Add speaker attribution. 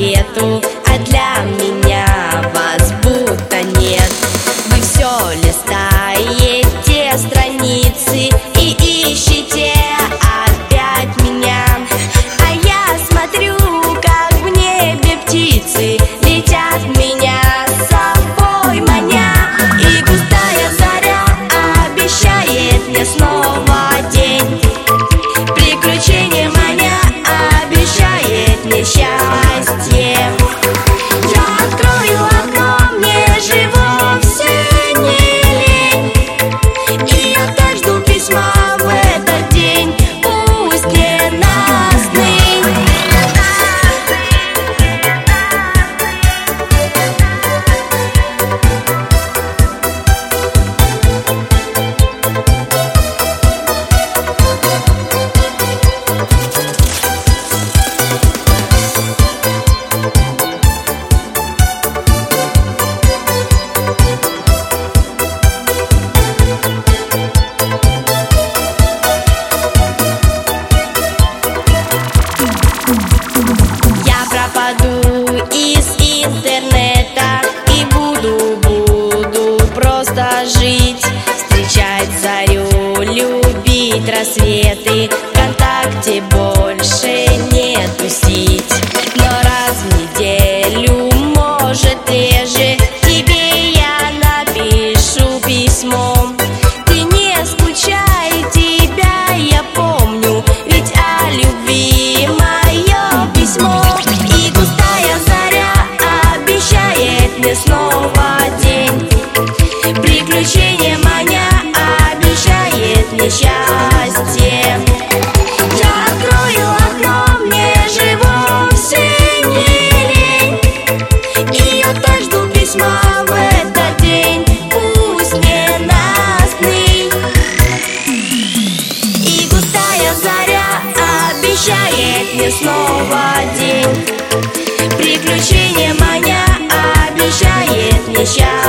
Speaker 1: свету, а для меня вас будто нет. Вы все листаете страницы и ищете опять меня, а я смотрю, как в небе птицы летят меня с собой маня. И густая заря обещает мне снова день, приключения маня обещает мне счастье. Я открою окно, мне же вовсе не лень, и я так жду письма в этот день, пусть ненастный. Я пропаду из интернета и буду просто жить, встречать зарю, любить рассветы, ВКонтакте больше не тусить. Но раз в неделю, может реже, тебе я напишу письмо. Ты не скучай, тебя я помню, ведь о любви мое письмо. И густая заря обещает мне снова день, приключения маня обещает мне счастье. Я открою окно, мне же вовсе не лень, и я так жду письма в этот день, пусть ненастный. И густая заря обещает мне снова день, приключения маня обещает мне счастье.